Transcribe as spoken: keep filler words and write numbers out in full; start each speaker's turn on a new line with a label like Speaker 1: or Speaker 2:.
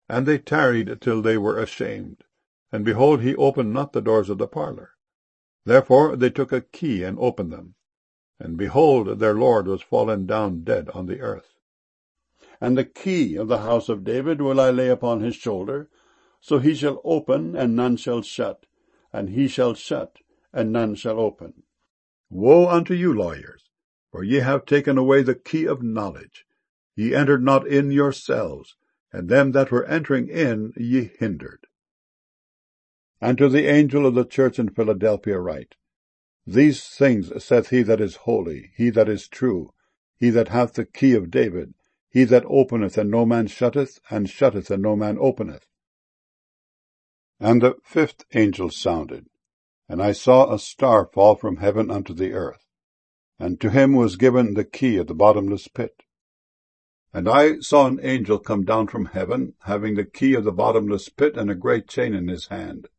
Speaker 1: And they tarried till they were ashamed. And behold, he opened not the doors of the parlour. Therefore they took a key, and opened them. And behold, their lord was fallen down dead on the earth.
Speaker 2: And the key of the house of David will I lay upon his shoulder, so he shall open, and none shall shut, and he shall shut, and none shall open.
Speaker 1: Woe unto you, lawyers, for ye have taken away the key of knowledge. Ye entered not in yourselves, and them that were entering in ye hindered. And to the angel of the church in Philadelphia write, These things saith he that is holy, he that is true, he that hath the key of David, he that openeth, and no man shutteth, and shutteth, and no man openeth. And the fifth angel sounded, and I saw a star fall from heaven unto the earth, and to him was given the key of the bottomless pit. And I saw an angel come down from heaven, having the key of the bottomless pit, and a great chain in his hand.